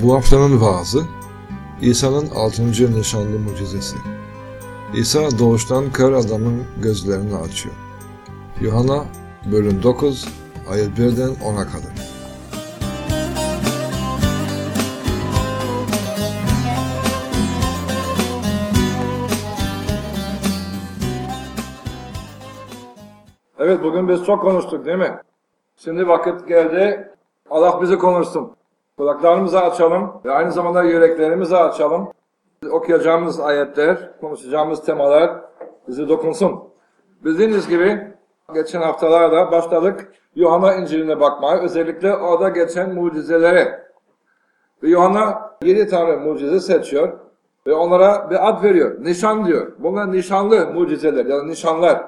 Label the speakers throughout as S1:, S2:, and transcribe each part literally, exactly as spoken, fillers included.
S1: Bu haftanın vaazı, İsa'nın altıncı nişanlı mucizesi. İsa doğuştan kör adamın gözlerini açıyor. Yuhanna bölüm dokuz, ayet birden ona kadar.
S2: Evet, bugün biz çok konuştuk değil mi? Şimdi vakit geldi, Allah bizi konuşsun. Kulaklarımızı açalım ve aynı zamanda yüreklerimizi açalım. Okuyacağımız ayetler, konuşacağımız temalar bizi dokunsun. Bildiğiniz gibi geçen haftalarda başladık Yuhanna İncil'ine bakmaya, özellikle orada geçen mucizelere. Ve Yuhanna yedi tane mucize seçiyor ve onlara bir ad veriyor. Nişan diyor. Bunlar nişanlı mucizeler ya da nişanlar.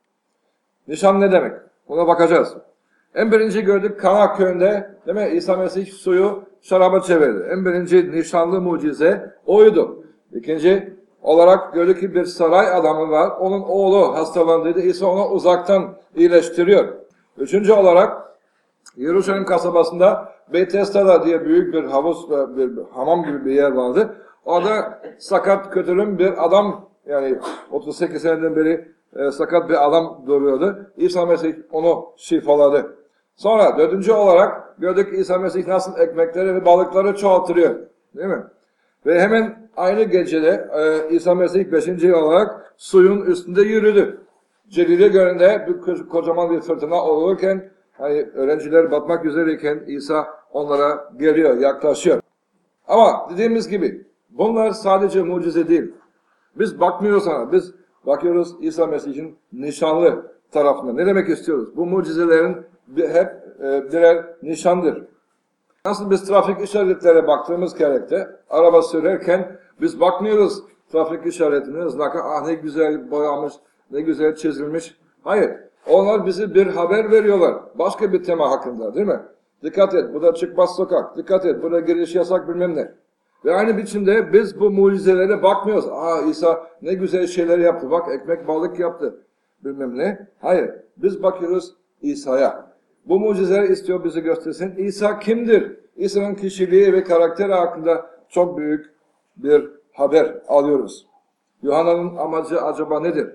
S2: Nişan ne demek? Buna bakacağız. En birinci gördük Kana köyünde, değil mi? İsa Mesih suyu şaraba çevirdi. En birinci nişanlı mucize oydu. İkinci olarak gördük ki bir saray adamı var. Onun oğlu hastalandıydı. İsa onu uzaktan iyileştiriyor. Üçüncü olarak Yeruşalim kasabasında Bethesda diye büyük bir havuz, bir hamam gibi bir yer vardı. Orada sakat kötülüm bir adam, yani otuz sekiz seneden beri e, sakat bir adam duruyordu. İsa Mesih onu şifaladı. Sonra dördüncü olarak gördük İsa Mesih nasıl ekmekleri ve balıkları çoğaltırıyor. Değil mi? Ve hemen aynı gecede e, İsa Mesih beşinci olarak suyun üstünde yürüdü. Celile Gölü'nde bir, kocaman bir fırtına olurken, hani öğrenciler batmak üzereyken İsa onlara geliyor, yaklaşıyor. Ama dediğimiz gibi bunlar sadece mucize değil. Biz bakmıyoruz sana, biz bakıyoruz İsa Mesih'in nişanlı tarafına. Ne demek istiyoruz? Bu mucizelerin hep e, birer nişandır. Nasıl biz trafik işaretlere baktığımız gerekte, araba sürerken biz bakmıyoruz trafik işaretine, hızlaka, ah ne güzel boyamış, ne güzel çizilmiş. Hayır, onlar bize bir haber veriyorlar. Başka bir tema hakkında, değil mi? Dikkat et, burada çıkmaz sokak, dikkat et, burada giriş yasak bilmem ne. Ve aynı biçimde biz bu mucizelere bakmıyoruz. Aa İsa ne güzel şeyler yaptı, bak ekmek balık yaptı bilmem ne. Hayır, biz bakıyoruz İsa'ya. Bu mucizeler istiyor bizi göstersin. İsa kimdir? İsa'nın kişiliği ve karakteri hakkında çok büyük bir haber alıyoruz. Yuhanna'nın amacı acaba nedir?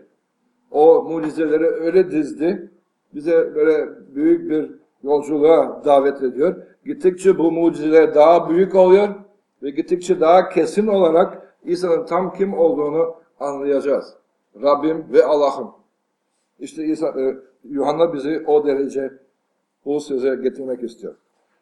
S2: O mucizeleri öyle dizdi, bize böyle büyük bir yolculuğa davet ediyor. Gittikçe bu mucizeler daha büyük oluyor ve gittikçe daha kesin olarak İsa'nın tam kim olduğunu anlayacağız. Rabbim ve Allah'ım. İşte İsa, e, Yuhanna bizi o derece bu söze getirmek istiyor.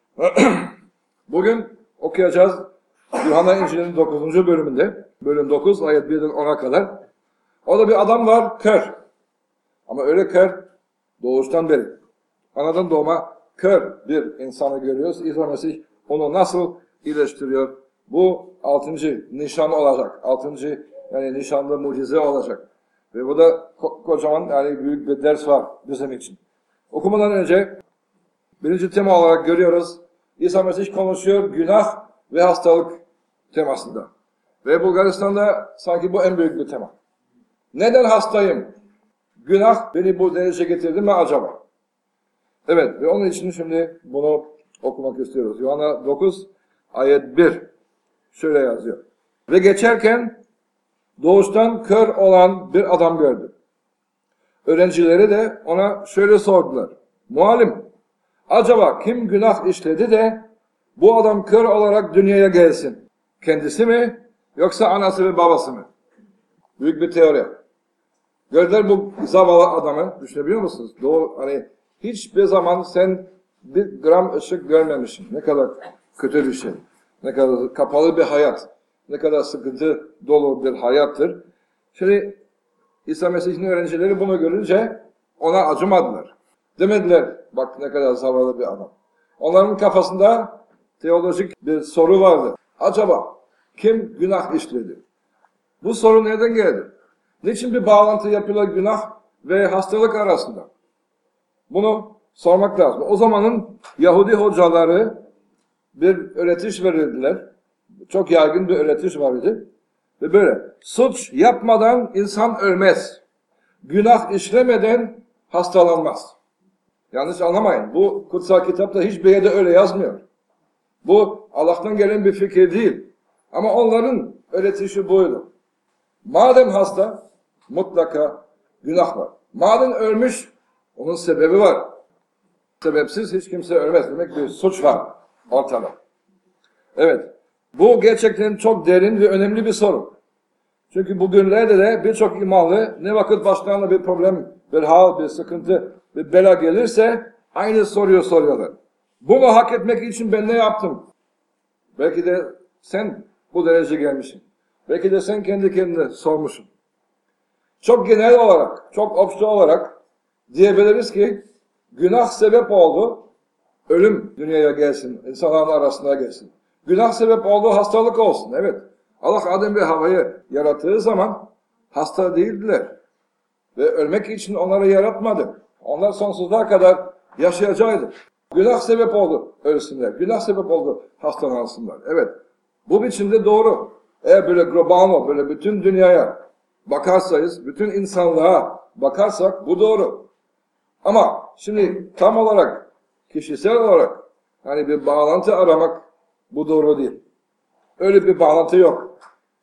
S2: Bugün okuyacağız Yuhanna İncil'in dokuzuncu bölümünde, bölüm dokuz, ayet birden ona kadar. Orada bir adam var, kör. Ama öyle kör, doğuştan beri. Anadan doğma kör bir insanı görüyoruz. İsa Mesih onu nasıl iyileştiriyor? Bu altıncı nişan olacak. Altıncı yani nişanlı mucize olacak. Ve bu da ko- kocaman yani büyük bir ders var bizim için. Okumadan önce birinci tema olarak görüyoruz. İsa Mesih konuşuyor günah ve hastalık temasında. Ve Bulgaristan'da sanki bu en büyük bir tema. Neden hastayım? Günah beni bu derece getirdi mi acaba? Evet ve onun için şimdi bunu okumak istiyoruz. Yuhanna dokuz ayet bir şöyle yazıyor. Ve geçerken doğuştan kör olan bir adam gördü. Öğrencileri de ona şöyle sordular. Muallim, acaba kim günah işledi de bu adam kör olarak dünyaya gelsin? Kendisi mi yoksa anası ve babası mı? Büyük bir teori. Gördüler bu zavallı adamı, düşünebiliyor musunuz? Doğru, hani hiçbir zaman sen bir gram ışık görmemişsin. Ne kadar kötü bir şey. Ne kadar kapalı bir hayat. Ne kadar sıkıntı dolu bir hayattır. Şimdi İsa Mesih'in öğrencileri bunu görünce ona acımadılar. Demediler, bak ne kadar zavallı bir adam. Onların kafasında teolojik bir soru vardı. Acaba kim günah işledi? Bu soru nereden geldi? Niçin bir bağlantı yapıyorlar günah ve hastalık arasında? Bunu sormak lazım. O zamanın Yahudi hocaları bir öğretiş verirdiler. Çok yaygın bir öğretiş vardı. Ve böyle, suç yapmadan insan ölmez. Günah işlemeden hastalanmaz. Yanlış anlamayın. Bu kutsal kitapta hiçbir yerde öyle yazmıyor. Bu Allah'tan gelen bir fikir değil. Ama onların öğretişi buydu. Madem hasta, mutlaka günah var. Madem ölmüş, onun sebebi var. Sebepsiz hiç kimse ölmez. Demek bir suç var ortada. Evet, bu gerçekten çok derin ve önemli bir soru. Çünkü bugünlerde de birçok imamlı ne vakit başlarına bir problem, bir hal, bir sıkıntı, bir bela gelirse aynı soruyu soruyorlar. Bunu hak etmek için ben ne yaptım? Belki de sen bu derece gelmişsin. Belki de sen kendi kendine sormuşsun. Çok genel olarak, çok obje olarak diyebiliriz ki günah sebep oldu, ölüm dünyaya gelsin, insanların arasına gelsin. Günah sebep oldu, hastalık olsun. Evet, Allah Adem ve Havva'yı yarattığı zaman hasta değildiler. Ve ölmek için onları yaratmadı. Onlar sonsuzluğa kadar yaşayacaktı. Günah sebep oldu ölsünler. Günah sebep oldu hastalansınlar. Evet, bu biçimde doğru. Eğer böyle global, böyle bütün dünyaya bakarsanız, bütün insanlığa bakarsak bu doğru. Ama şimdi tam olarak, kişisel olarak hani bir bağlantı aramak bu doğru değil. Öyle bir bağlantı yok.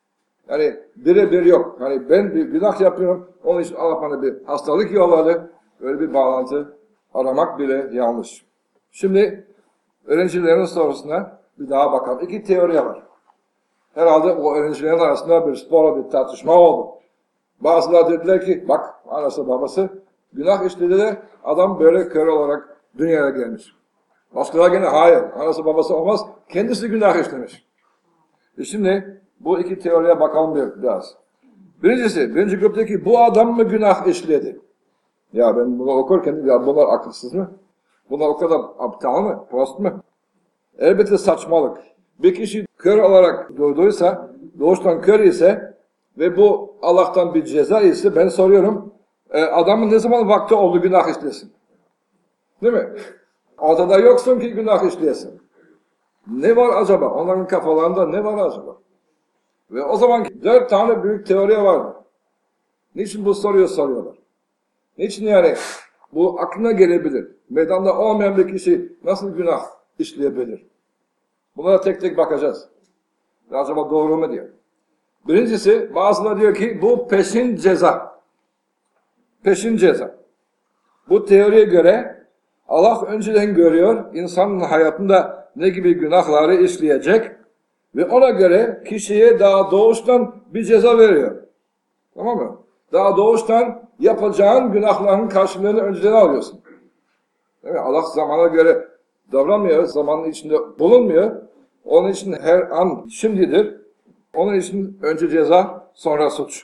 S2: Yani birebir yok. Hani ben bir günah yapıyorum, onun için Allah bana bir hastalık yolladı. Öyle bir bağlantı aramak bile yanlış. Şimdi öğrencilerin sorusuna bir daha bakalım. İki teori var. Herhalde o öğrencilerin arasında bir spor, bir tartışma oldu. Bazıları dediler ki, bak anası babası günah işledi de adam böyle kör olarak dünyaya gelmiş. Başkaları gene hayır, anası babası olmaz, kendisi günah işlemiş. E şimdi bu iki teoriye bakalım bir, biraz. Birincisi, birinci gruptaki bu adam mı günah işledi? Ya ben bunu okurken, ya bunlar akılsız mı? Bunlar o kadar aptal mı? Prost mu? Elbette saçmalık. Bir kişi kör olarak doğduysa, doğuştan kör ise ve bu Allah'tan bir ceza ise ben soruyorum, e, adamın ne zaman vakti oldu günah işlesin? Değil mi? Ortada yoksun ki günah işleyesin. Ne var acaba? Onların kafalarında ne var acaba? Ve o zaman dört tane büyük teori vardı. Niçin bu soruyu soruyorlar? Niçin yani bu aklına gelebilir? Meydanda olmayan bir kişi nasıl günah işleyebilir? Bunlara tek tek bakacağız. Acaba doğru mu diye. Birincisi, bazıları diyor ki bu peşin ceza. Peşin ceza. Bu teoriye göre Allah önceden görüyor insanın hayatında ne gibi günahları işleyecek ve ona göre kişiye daha doğuştan bir ceza veriyor. Tamam mı? Daha doğuştan yapacağın günahların karşılığını önceden alıyorsun. Değil mi? Allah zamana göre davranmıyor, zamanın içinde bulunmuyor. Onun için her an şimdidir. Onun için önce ceza, sonra suç.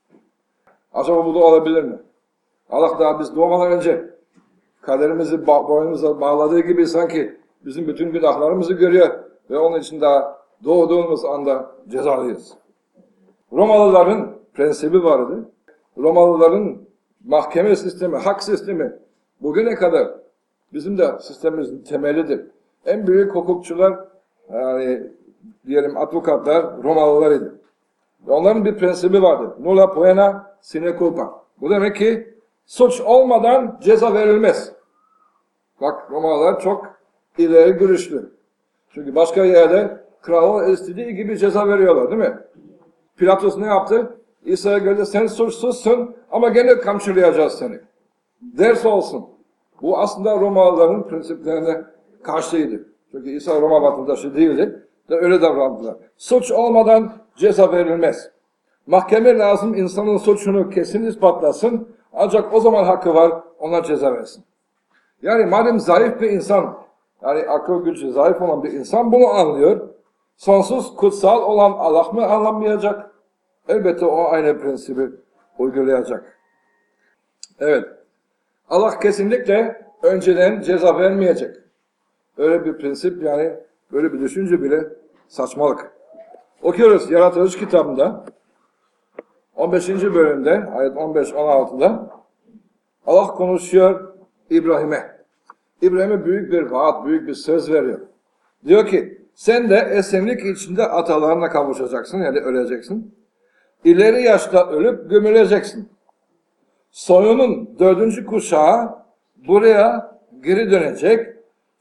S2: Acaba bu da olabilir mi? Allah daha biz doğmadan önce kaderimizi boynumuza bağladığı gibi sanki bizim bütün günahlarımızı görüyor ve onun için daha doğduğumuz anda cezalıyız. Romalıların prensibi vardı. Romalıların mahkeme sistemi, hak sistemi bugüne kadar bizim de sistemimizin temelidir. En büyük hukukçular, yani diyelim advokatlar Romalılarıydı. Ve onların bir prensibi vardı. Nulla poena sine culpa. Bu demek ki suç olmadan ceza verilmez. Bak Romalılar çok ileri görüşlü. Çünkü başka yerde kralın istediği gibi ceza veriyorlar değil mi? Pilatus ne yaptı? İsa'ya göre sen suçsuzsun ama gene kamçılayacağız seni. Ders olsun. Bu aslında Romalıların prensiplerine karşıydı. Çünkü İsa Roma vatandaşı değildi. De öyle davrandılar. Suç olmadan ceza verilmez. Mahkeme lazım insanın suçunu kesin ispatlasın. Ancak o zaman hakkı var ona ceza versin. Yani madem zayıf bir insan, yani akıl gücü zayıf olan bir insan bunu anlıyor. Sonsuz kutsal olan Allah mı anlamayacak? Elbette o aynı prensibi uygulayacak. Evet. Allah kesinlikle önceden ceza vermeyecek. Öyle bir prensip, yani böyle bir düşünce bile saçmalık. Okuyoruz Yaratılış kitabında on beşinci bölümde ayet on beş on altıda Allah konuşuyor İbrahim'e. İbrahim'e büyük bir vaat, büyük bir söz veriyor. Diyor ki sen de esenlik içinde atalarına kavuşacaksın, yani öleceksin. İleri yaşta ölüp gömüleceksin. Soyunun dördüncü kuşağı buraya geri dönecek.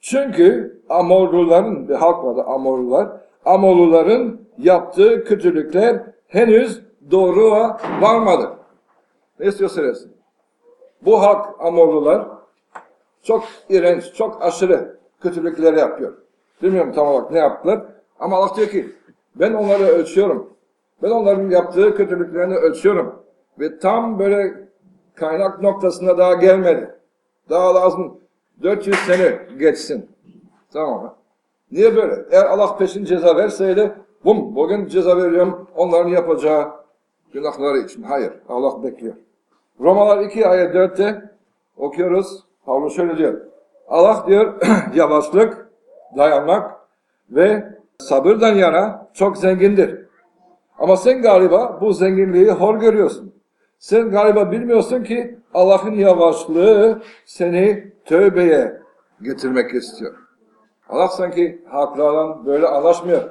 S2: Çünkü Amorluların, bir halk vardı Amorlular, Amorluların yaptığı kötülükler henüz doğruğa varmadı. Ne istiyorsanız. Bu halk Amorlular çok iğrenç, çok aşırı kötülükler yapıyor. Bilmiyorum tam olarak ne yaptılar. Ama Allah diyor ki ben onları ölçüyorum. Ben onların yaptığı kötülüklerini ölçüyorum. Ve tam böyle kaynak noktasına daha gelmedi. Daha lazım dört yüz sene geçsin. Tamam mı? Niye böyle? Eğer Allah peşin ceza verseydi, bum bugün ceza veriyorum onların yapacağı günahları için. Hayır, Allah bekliyor. Romalar iki ayet dörtte okuyoruz. Pavlus şöyle diyor. Allah diyor yavaşlık, dayanmak ve sabırdan yana çok zengindir. Ama sen galiba bu zenginliği hor görüyorsun. Sen galiba bilmiyorsun ki Allah'ın yavaşlığı seni tövbeye getirmek istiyor. Allah sanki haklarla böyle anlaşmıyor.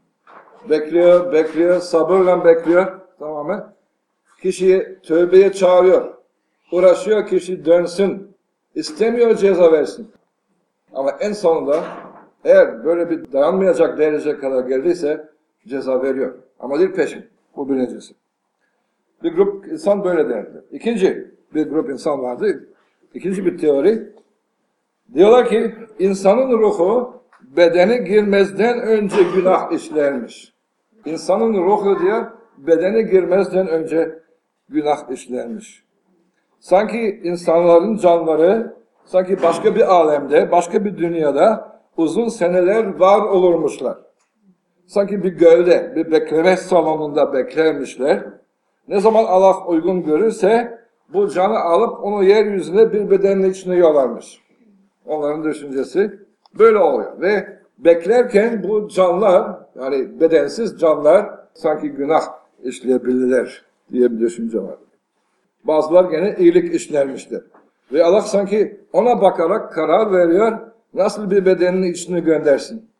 S2: Bekliyor, bekliyor, sabırla bekliyor. Tamam mı? Kişiyi tövbeye çağırıyor. Uğraşıyor kişi dönsün. İstemiyor ceza versin. Ama en sonunda eğer böyle bir dayanmayacak derece kadar geldiyse ceza veriyor. Ama değil peşin. Bu birincisi. Bir grup insan böyle derdi. İkinci bir grup insan vardı. İkinci bir teori. Diyorlar ki insanın ruhu bedene girmezden önce günah işlermiş. İnsanın ruhu diyor bedene girmezden önce günah işlermiş. Sanki insanların canları sanki başka bir alemde, başka bir dünyada uzun seneler var olurmuşlar. Sanki bir gölde, bir bekleme salonunda beklermişler. Ne zaman Allah uygun görürse bu canı alıp onu yeryüzüne bir bedenin içine yollarmış. Onların düşüncesi böyle oluyor. Ve beklerken bu canlar, yani bedensiz canlar sanki günah işleyebilirler diye bir düşünce var. Bazılar gene iyilik işlermişler. Ve Allah sanki ona bakarak karar veriyor, nasıl bir bedenin içine göndersin.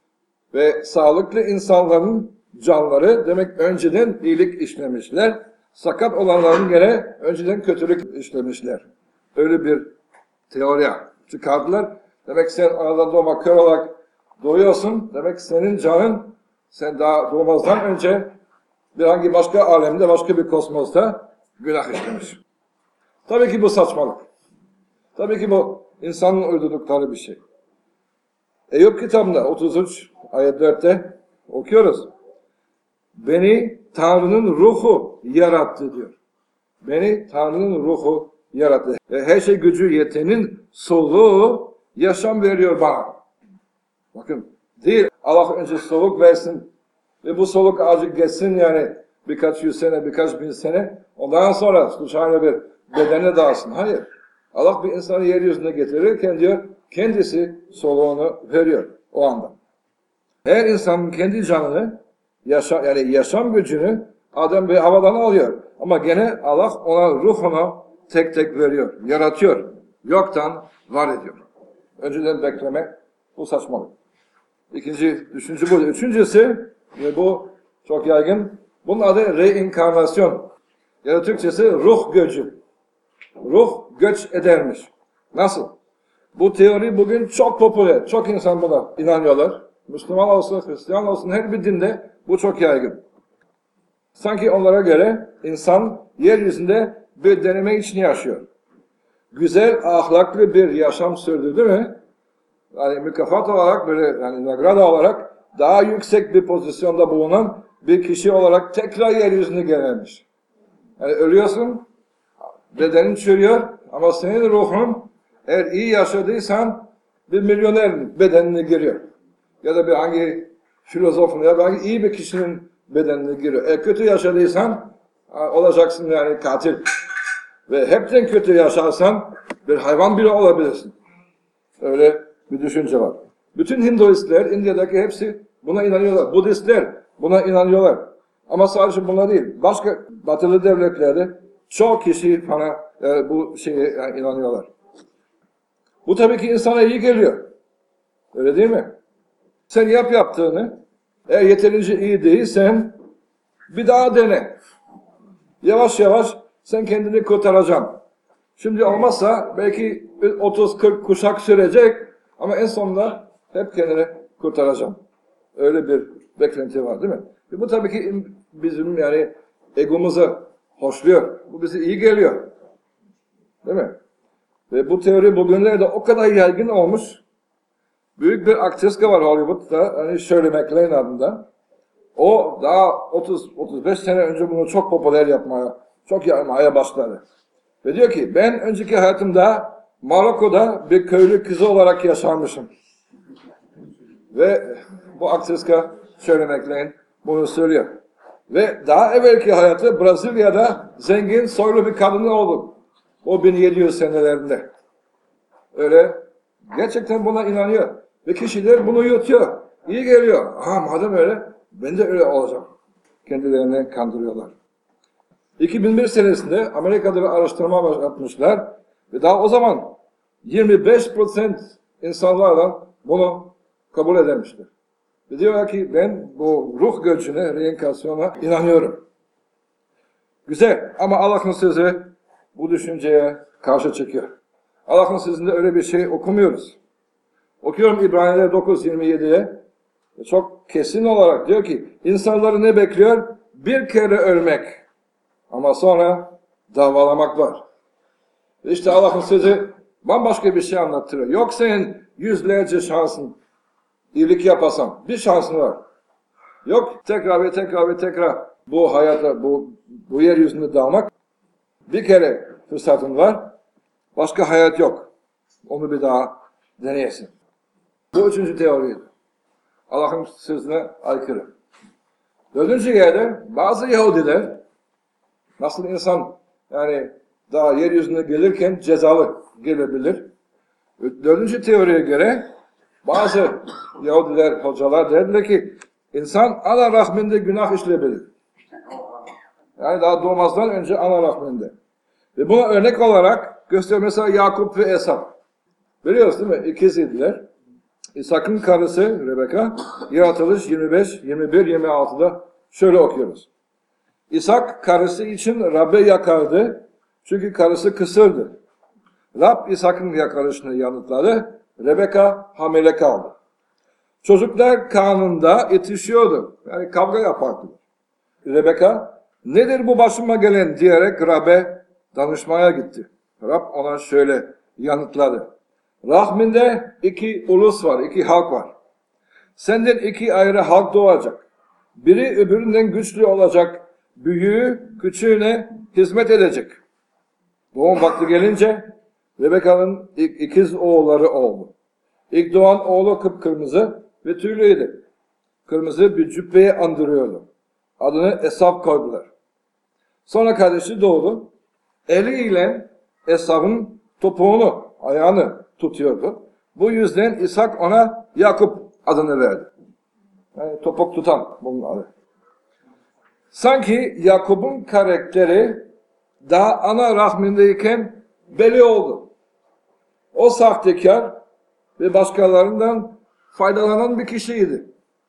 S2: Ve sağlıklı insanların canları demek önceden iyilik işlemişler. Sakat olanların gene önceden kötülük işlemişler. Öyle bir teori çıkardılar. Demek sen anadan doğma kör olarak doğuyorsun. Demek senin canın sen daha doğmazdan önce bir hangi başka alemde, başka bir kosmosta günah işlemiş. Tabii ki bu saçmalık. Tabii ki bu insanın uydurdukları bir şey. Eyüp kitabında otuz üç ayet dörtte okuyoruz. Beni Tanrı'nın ruhu yarattı diyor. Beni Tanrı'nın ruhu yarattı. Ve her şey gücü yetenin soluğu yaşam veriyor bana. Bakın değil Allah önce soluk versin ve bu soluk azıcık geçsin yani birkaç yüz sene, birkaç bin sene. Ondan sonra şahane bir bedene dağılsın. Hayır. Allah bir insanı yeryüzüne getirirken diyor kendisi soluğunu veriyor o anda. Her insanın kendi canını, yaşa, yani yaşam gücünü adam bir havadan alıyor. Ama gene Allah ona ruhunu tek tek veriyor, yaratıyor. Yoktan var ediyor. Önceden bekleme bu saçmalık. İkinci düşünce bu. Üçüncüsü ve bu çok yaygın. Bunun adı reinkarnasyon. Ya da Türkçesi ruh göçü. Ruh göç edermiş. Nasıl? Bu teori bugün çok popüler. Çok insan buna inanıyorlar. Müslüman olsun, Hristiyan olsun her bir dinde bu çok yaygın. Sanki onlara göre insan yeryüzünde bir deneme için yaşıyor. Güzel, ahlaklı bir yaşam sürdü değil mi? Yani mükafat olarak, böyle yani nagrada olarak daha yüksek bir pozisyonda bulunan bir kişi olarak tekrar yeryüzüne gelmiş. Yani ölüyorsun, bedenin çürüyor ama senin ruhun eğer iyi yaşadıysan bir milyoner bedenine giriyor. Ya da bir hangi filozofun ya da hangi iyi bir kişinin bedenine giriyor. Eğer kötü yaşadıysan olacaksın yani katil. Ve hepten kötü yaşarsan bir hayvan bile olabilirsin. Öyle bir düşünce var. Bütün Hinduistler, India'daki hepsi buna inanıyorlar. Budistler buna inanıyorlar. Ama sadece buna değil. Başka batılı devletlerde çok kişi bana e, bu şeye yani inanıyorlar. Bu tabii ki insana iyi geliyor. Öyle değil mi? Sen yap yaptığını, eğer yeterince iyi değilsen bir daha dene. Yavaş yavaş sen kendini kurtaracaksın. Şimdi olmazsa belki otuz kırk kuşak sürecek Ama en sonunda hep kendini kurtaracağım. Öyle bir beklenti var değil mi? Ve bu tabii ki bizim yani egomuzu hoşluyor. Bu bize iyi geliyor. Değil mi? Ve bu teori bugünlerde o kadar yaygın olmuş. Büyük bir aktriska var Hollywood'da. Hani Shirley MacLaine adında. O daha otuz otuz beş sene önce bunu çok popüler yapmaya, çok yapmaya başladı. Ve diyor ki ben önceki hayatımda Marokko'da bir köylü kızı olarak yaşarmışım. Ve bu aktriska Shirley MacLaine bunu söylüyor. Ve daha evvelki hayatı Brezilya'da zengin soylu bir kadın oldu. O bin yedi yüz senelerinde. Öyle gerçekten buna inanıyor. Ve kişiler bunu yutuyor. İyi geliyor. Aha madem öyle ben de öyle olacağım. Kendilerini kandırıyorlar. iki bin bir senesinde Amerika'da bir araştırma yapmışlar. Ve daha o zaman yirmi beş prosent insanlarla bunu kabul edermişler. Ve diyorlar ki ben bu ruh göçüne, reenkarnasyona inanıyorum. Güzel ama Allah'ın sözü bu düşünceye karşı çıkıyor. Allah'ın sözünde öyle bir şey okumuyoruz. Okuyorum İbraniler dokuz yirmi yediye. Çok kesin olarak diyor ki insanları ne bekliyor? Bir kere ölmek. Ama sonra davalamak var. İşte Allah'ın sözü bambaşka bir şey anlatıyor. Yok senin yüzlerce şansın. İyilik yapasan bir şansın var. Yok tekrar ve tekrar ve tekrar bu hayata, bu, bu yeryüzünde dalmak. Bir kere fırsatın var. Başka hayat yok. Onu bir daha deneyesin. Bu üçüncü teoriydi. Allah'ın sözüne aykırı. Dördüncü yerde bazı Yahudiler nasıl insan yani daha yeryüzüne gelirken cezalı gelebilir. Dördüncü teoriye göre bazı Yahudiler, hocalar dediler ki insan ana rahminde günah işleyebilir. Yani daha doğmazdan önce ana rahminde. Ve buna örnek olarak gösteriyor mesela Yakup ve Esav. Biliyoruz değil mi? İkiziydiler. İshak'ın karısı Rebeka, Yaratılış yirmi beş, yirmi bir, yirmi altıda şöyle okuyoruz. İshak karısı için Rab'be yakardı. Çünkü karısı kısırdı. Rab İshak'ın yakarışını yanıtladı. Rebeka hamile kaldı. Çocuklar karnında yetişiyordu. Yani kavga yapardı. Rebeka nedir bu başıma gelen diyerek Rab'be danışmaya gitti. Rab ona şöyle yanıtladı. Rahminde iki ulus var, iki halk var. Senden iki ayrı halk doğacak. Biri öbüründen güçlü olacak. Büyüğü küçüğüne hizmet edecek. Doğum vakti gelince Rebeka'nın ikiz oğulları oldu. İlk doğan oğlu kıpkırmızı ve tüylüydü. Kırmızı bir cübbeye andırıyordu. Adını Esav koydular. Sonra kardeşi doğdu. Eliyle Esav'ın topuğunu, ayağını tutuyordu. Bu yüzden İshak ona Yakup adını verdi. Yani topuk tutan bunun adı. Sanki Yakup'un karakteri daha ana rahmindeyken belli oldu. O sahtekar ve başkalarından faydalanan bir kişiydi.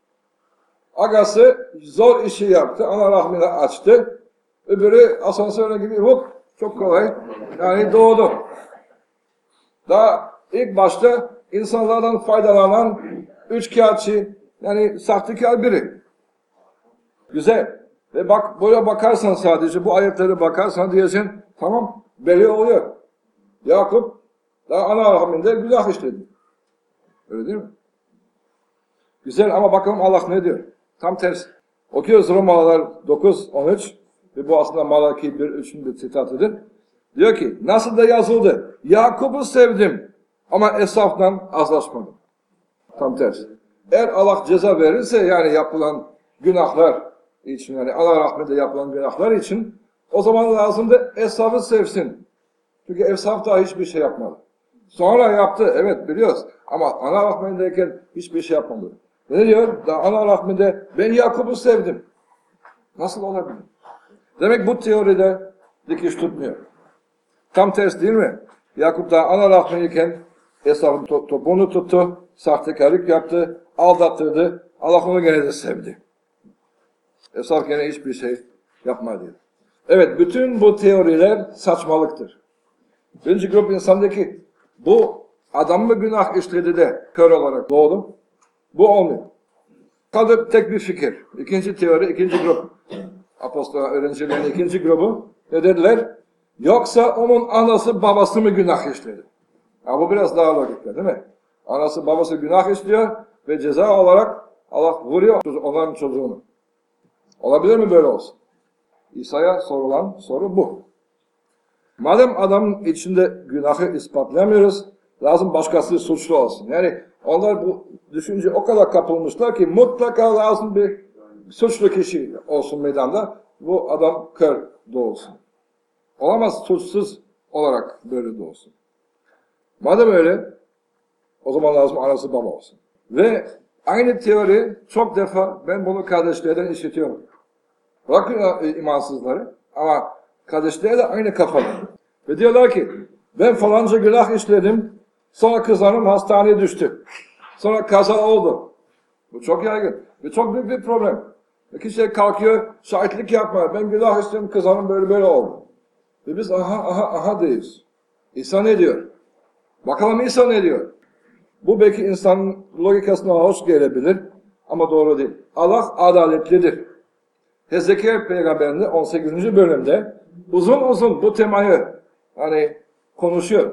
S2: Agası zor işi yaptı, ana rahmini açtı. Öbürü asansörle gibi hop çok kolay yani doğdu. Daha ilk başta insanlardan faydalanan üçkağıtçı yani sahtekar biri. Güzel. Ve bak böyle bakarsan sadece bu ayetleri bakarsan diyeceksin tamam belli oluyor. Yakup daha ana rahminde günah işledi. Öyle değil mi? Güzel ama bakalım Allah ne diyor? Tam tersi. Okuyoruz Romalılar dokuz on üç ve bu aslında Malaki bir üçün bir sitatıdır. Diyor ki nasıl da yazıldı? Yakup'u sevdim ama Esav'dan azlaşmadım. Tam tersi. Eğer Allah ceza verirse yani yapılan günahlar için yani Allah rahmete yapılan günahlar için o zaman lazımdı Esav'ı sevsin. Çünkü Esav daha hiçbir şey yapmadı. Sonra yaptı evet biliyoruz ama ana rahmetindeyken hiçbir şey yapmadı. Ne diyor? Daha ana rahmetinde ben Yakup'u sevdim. Nasıl olabilir? Demek bu teoride dikiş tutmuyor. Tam ters değil mi? Yakup da ana rahmetindeyken Esav'ın topuğunu tuttu, sahtekarlık yaptı, aldattırdı. Allah onu gene de sevdi. Esav gene hiçbir şey yapmadı. Evet, bütün bu teoriler saçmalıktır. Birinci grup insandaki bu adam mı günah işledi de kör olarak doğdu? Bu olmuyor. Kaldı tek bir fikir. İkinci teori, ikinci grup. Apostol öğrencilerin ikinci grubu ne dediler? Yoksa onun anası babası mı günah işledi? Ya bu biraz daha logik değil mi? Anası babası günah işliyor ve ceza olarak Allah vuruyor onların çocuğunu. Olabilir mi böyle olsun? İsa'ya sorulan soru bu. Madem adamın içinde günahı ispatlayamıyoruz, lazım başkası suçlu olsun. Yani onlar bu düşünce o kadar kapılmışlar ki mutlaka lazım bir suçlu kişi olsun meydanda. Bu adam kör doğsun. Olamaz suçsuz olarak böyle doğsun. Madem öyle, o zaman lazım anası baba olsun. Ve aynı teori çok defa ben bunu kardeşlerden işitiyorum. Bırakın imansızları ama kardeşler de aynı kafalı. Ve diyorlar ki ben falanca günah işledim, sonra kızlarım hastaneye düştü. Sonra kaza oldu. Bu çok yaygın ve çok büyük bir problem. Ve kişi kalkıyor, şahitlik yapma, ben günah işledim, kızlarım böyle böyle oldu. Ve biz aha aha aha deyiz. İsa ne diyor? Bakalım İsa ne diyor? Bu belki insanın logikasına hoş gelebilir ama doğru değil. Allah adaletlidir. Hezekiel peygamberinde on sekizinci bölümde uzun uzun bu temayı hani konuşuyor.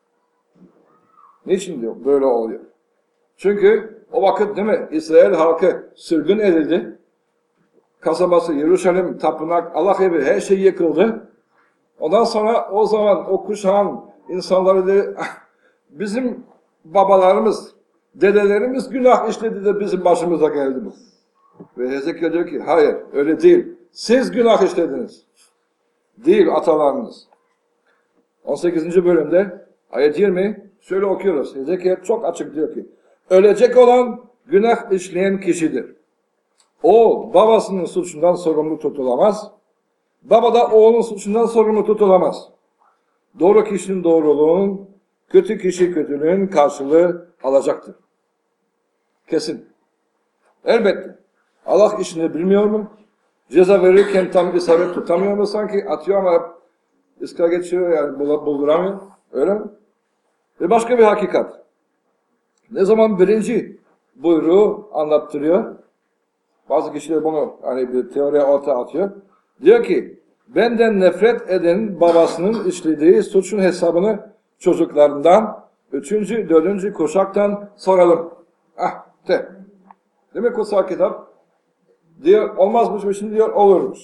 S2: Niçin diyor böyle oluyor? Çünkü o vakit değil mi İsrail halkı sürgün edildi. Kasabası, Yeruşalim, tapınak, Allah evi her şey yıkıldı. Ondan sonra o zaman o kuşağın insanları dedi bizim babalarımız, dedelerimiz günah işledi de bizim başımıza geldi bu. Ve Hezekiel diyor ki hayır öyle değil. Siz günah işlediniz. Değil atalarınız. on sekizinci bölümde ayet yirmi şöyle okuyoruz. Hezekiel çok açık diyor ki ölecek olan günah işleyen kişidir. O babasının suçundan sorumlu tutulamaz. Baba da oğlunun suçundan sorumlu tutulamaz. Doğru kişinin doğruluğunun, kötü kişi kötülüğün karşılığı alacaktır. Kesin. Elbette. Allah işini bilmiyor mu? Ceza verirken tam isabet tutamıyor mu sanki? Atıyor ama iskra geçiyor yani bulduramıyor. Öyle mi? Ve başka bir hakikat. Ne zaman birinci buyruğu anlattırıyor? Bazı kişiler bunu hani bir teoriye ortaya atıyor. Diyor ki benden nefret eden babasının işlediği suçun hesabını çocuklarından üçüncü, dördüncü kuşaktan soralım. Ah de. Değil mi kutsal kitap? Diyor olmazmış şimdi diyor olurmuş.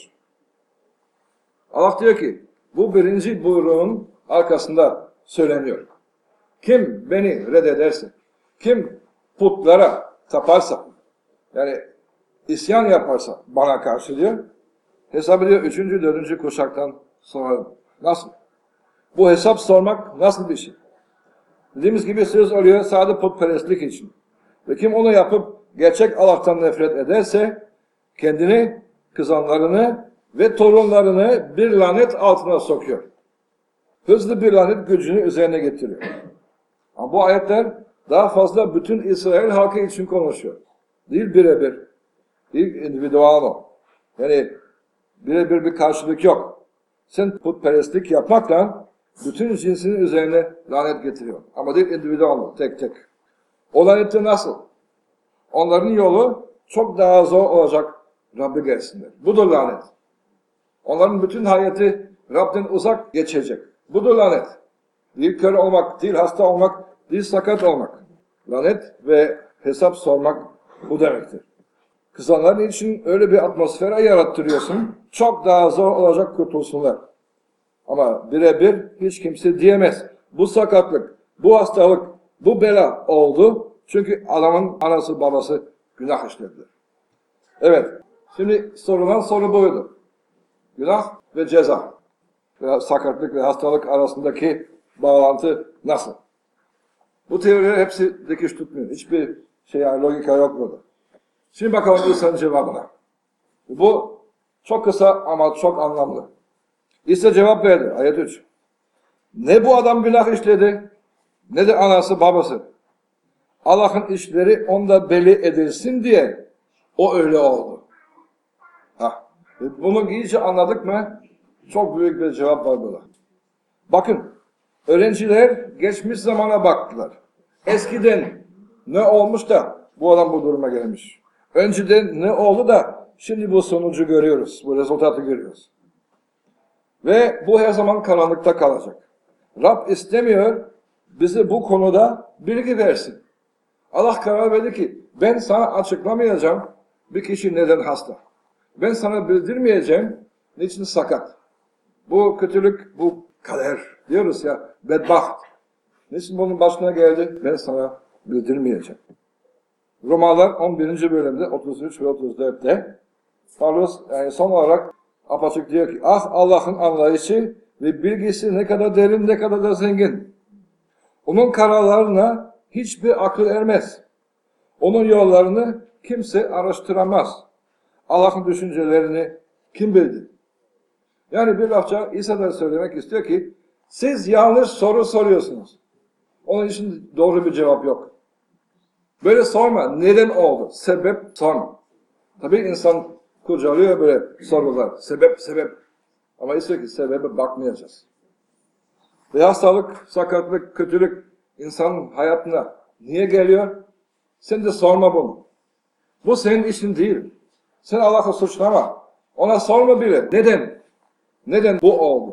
S2: Allah diyor ki bu birinci buyruğun arkasında söyleniyor. Kim beni reddederse, kim putlara taparsa, yani isyan yaparsa bana karşı diyor, hesap ediyor üçüncü, dördüncü kuşaktan soralım. Nasıl? Bu hesap sormak nasıl bir şey? Dediğimiz gibi söz oluyor sadece putperestlik için. Ve kim onu yapıp gerçek Allah'tan nefret ederse kendini, kızanlarını ve torunlarını bir lanet altına sokuyor. Hızlı bir lanet gücünü üzerine getiriyor. Ama bu ayetler daha fazla bütün İsrail halkı için konuşuyor. Değil birebir. Değil individual o. Yani birebir bir karşılık yok. Sen putperestlik yapmakla bütün cinsinin üzerine lanet getiriyor. Ama değil individual tek tek. O lanette nasıl? Onların yolu çok daha zor olacak Rabbi gelsinler. Budur lanet. Onların bütün hayatı Rab'den uzak geçecek. Budur lanet. Değil kör olmak, değil hasta olmak, değil sakat olmak. Lanet ve hesap sormak bu demektir. Kızanların için öyle bir atmosfer yarattırıyorsun, çok daha zor olacak kurtulsunlar. Ama birebir hiç kimse diyemez. Bu sakatlık, bu hastalık, bu bela oldu. Çünkü adamın anası babası günah işlediler. Evet, şimdi sorulan soru buydu. Günah ve ceza. Ve sakatlık ve hastalık arasındaki bağlantı nasıl? Bu teoriler hepsi dikiş tutmuyor. Hiçbir şey yani logika yok burada. Şimdi bakalım İsa'nın cevabına. Bu çok kısa ama çok anlamlı. İsa cevap verdi. Ayet üç. Ne bu adam günah işledi, ne de anası babası. Allah'ın işleri onda belli edilsin diye o öyle oldu. Hah. Bunu iyice anladık mı? Çok büyük bir cevap var burada. Bakın, öğrenciler geçmiş zamana baktılar. eskiden ne olmuş da bu adam bu duruma gelmiş. Önceden ne oldu da şimdi bu sonucu görüyoruz, bu rezultatı görüyoruz. Ve bu her zaman karanlıkta kalacak. Rab istemiyor bize bu konuda bilgi versin. Allah karar verdi ki ben sana açıklamayacağım bir kişi neden hasta. Ben sana bildirmeyeceğim niçin sakat. Bu kötülük, bu kader diyoruz ya, bedbaht. Niçin bunun başına geldi ben sana bildirmeyeceğim. Romalılar on birinci bölümde otuz üç ve otuz dörtte Paulus yani son olarak apaçık diyor ki ah Allah'ın anlayışı ve bilgisi ne kadar derin ne kadar da zengin. Onun kararlarına hiçbir akıl ermez. Onun yollarını kimse araştıramaz. Allah'ın düşüncelerini kim bildi? Yani bir lafça İsa da söylemek istiyor ki siz yanlış soru soruyorsunuz. Onun için doğru bir cevap yok. Böyle sorma. Neden oldu? Sebep sorma. Tabii insan kurcalıyor böyle sorular. Sebep, sebep. Ama istiyor ki sebebe bakmayacağız. Ve hastalık, sakatlık, kötülük insanın hayatına niye geliyor? Sen de sorma bunu. Bu senin işin değil. Sen Allah'ı suçlama. Ona sorma bile. Neden? Neden bu oldu?